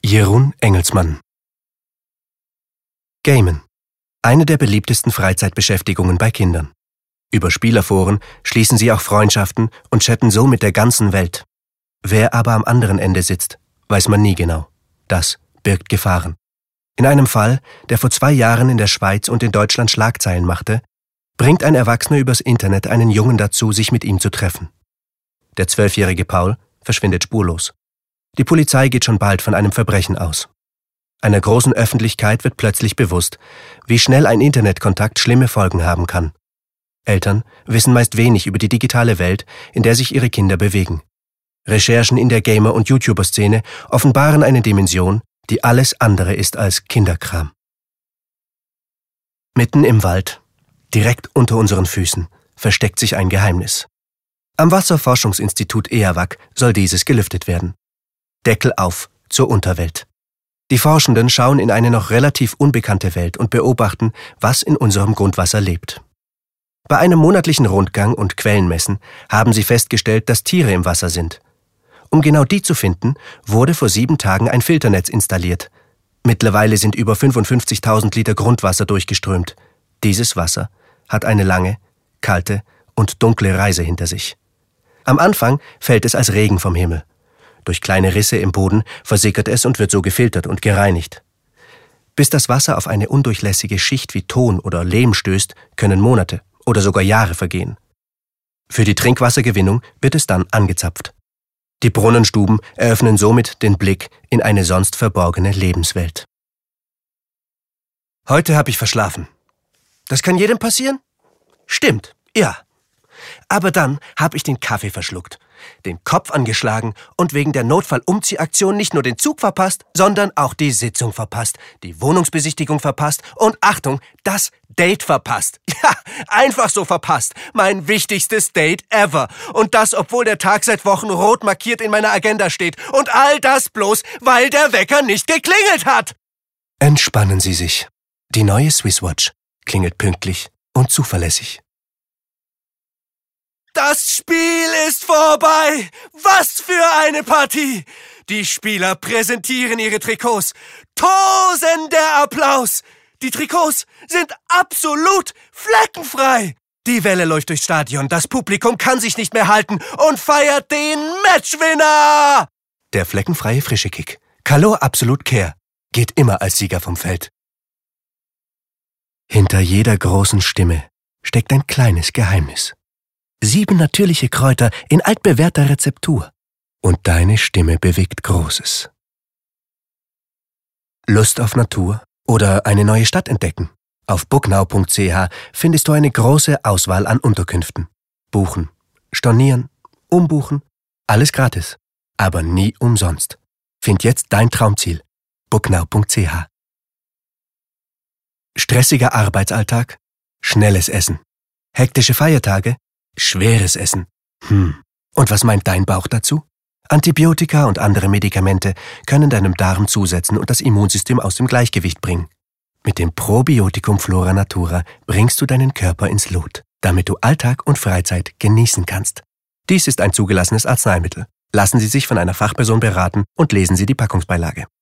Jeroen Engelsmann. Gamen. Eine der beliebtesten Freizeitbeschäftigungen bei Kindern. Über Spielerforen schließen sie auch Freundschaften und chatten so mit der ganzen Welt. Wer aber am anderen Ende sitzt, weiß man nie genau. Das birgt Gefahren. In einem Fall, der vor 2 Jahren in der Schweiz und in Deutschland Schlagzeilen machte, bringt ein Erwachsener übers Internet einen Jungen dazu, sich mit ihm zu treffen. Der 12-jährige Paul verschwindet spurlos. Die Polizei geht schon bald von einem Verbrechen aus. Einer großen Öffentlichkeit wird plötzlich bewusst, wie schnell ein Internetkontakt schlimme Folgen haben kann. Eltern wissen meist wenig über die digitale Welt, in der sich ihre Kinder bewegen. Recherchen in der Gamer- und YouTuber-Szene offenbaren eine Dimension, die alles andere ist als Kinderkram. Mitten im Wald, direkt unter unseren Füßen, versteckt sich ein Geheimnis. Am Wasserforschungsinstitut EAWAG soll dieses gelüftet werden. Deckel auf zur Unterwelt. Die Forschenden schauen in eine noch relativ unbekannte Welt und beobachten, was in unserem Grundwasser lebt. Bei einem monatlichen Rundgang und Quellenmessen haben sie festgestellt, dass Tiere im Wasser sind. Um genau die zu finden, wurde vor 7 Tagen ein Filternetz installiert. Mittlerweile sind über 55.000 Liter Grundwasser durchgeströmt. Dieses Wasser hat eine lange, kalte und dunkle Reise hinter sich. Am Anfang fällt es als Regen vom Himmel. Durch kleine Risse im Boden versickert es und wird so gefiltert und gereinigt. Bis das Wasser auf eine undurchlässige Schicht wie Ton oder Lehm stößt, können Monate oder sogar Jahre vergehen. Für die Trinkwassergewinnung wird es dann angezapft. Die Brunnenstuben eröffnen somit den Blick in eine sonst verborgene Lebenswelt. Heute habe ich verschlafen. Das kann jedem passieren? Stimmt, ja. Aber dann habe ich den Kaffee verschluckt, den Kopf angeschlagen und wegen der Notfallumziehaktion nicht nur den Zug verpasst, sondern auch die Sitzung verpasst, die Wohnungsbesichtigung verpasst und Achtung, das Date verpasst. Ja, einfach so verpasst. Mein wichtigstes Date ever. Und das, obwohl der Tag seit Wochen rot markiert in meiner Agenda steht. Und all das bloß, weil der Wecker nicht geklingelt hat. Entspannen Sie sich. Die neue Swisswatch klingelt pünktlich und zuverlässig. Das Spiel ist vorbei! Was für eine Partie! Die Spieler präsentieren ihre Trikots. Tosender Applaus! Die Trikots sind absolut fleckenfrei! Die Welle läuft durchs Stadion, das Publikum kann sich nicht mehr halten und feiert den Matchwinner! Der fleckenfreie Frischekick, Calor Absolut Care, geht immer als Sieger vom Feld. Hinter jeder großen Stimme steckt ein kleines Geheimnis. 7 natürliche Kräuter in altbewährter Rezeptur. Und deine Stimme bewegt Großes. Lust auf Natur oder eine neue Stadt entdecken? Auf booknow.ch findest du eine große Auswahl an Unterkünften. Buchen, stornieren, umbuchen, alles gratis, aber nie umsonst. Find jetzt dein Traumziel. booknow.ch. Stressiger Arbeitsalltag? Schnelles Essen. Hektische Feiertage? Schweres Essen. Und was meint dein Bauch dazu? Antibiotika und andere Medikamente können deinem Darm zusetzen und das Immunsystem aus dem Gleichgewicht bringen. Mit dem Probiotikum Flora Natura bringst du deinen Körper ins Lot, damit du Alltag und Freizeit genießen kannst. Dies ist ein zugelassenes Arzneimittel. Lassen Sie sich von einer Fachperson beraten und lesen Sie die Packungsbeilage.